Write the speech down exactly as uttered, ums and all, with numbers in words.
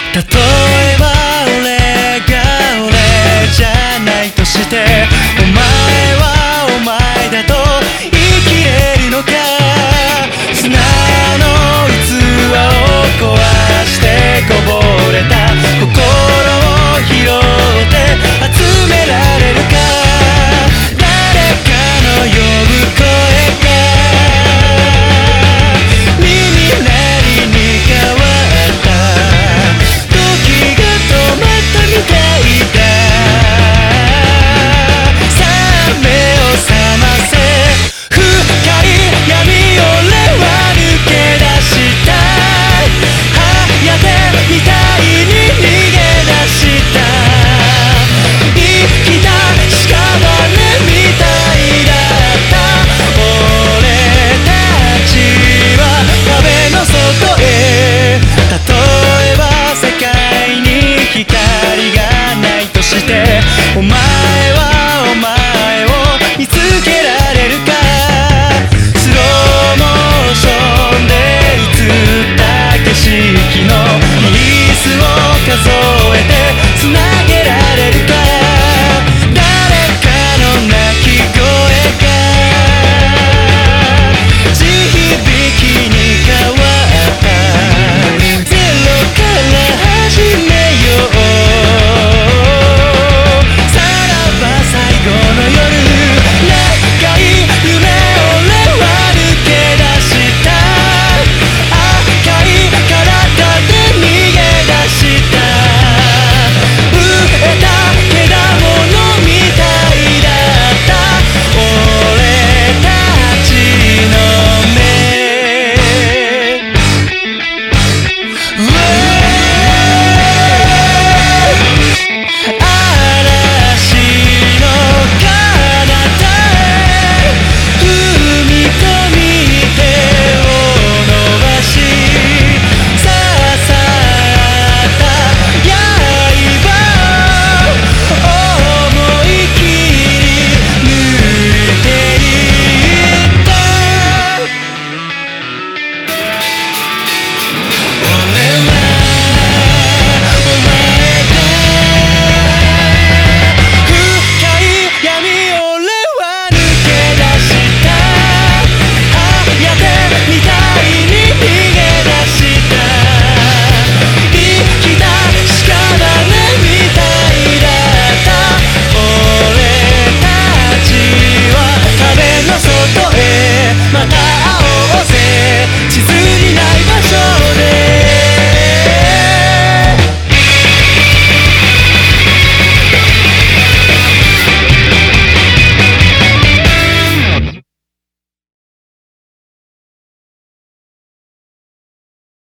例えば俺が俺じゃないとして、お前はお前だと言い切れるのか。砂の器を壊してこぼれた心を拾って集められるか。誰かの呼ぶ声が耳鳴りに変わった時が止まったみたいだ。さあ目を覚ませ、深い闇を俺は抜け出したい。ハヤテみたいに逃げ出した。生きた屍みたいだった俺たちは壁の外へ。例えば世界に光がないとして、お前はお前を見つけられるか。スローモーションで映った景色のピースを数え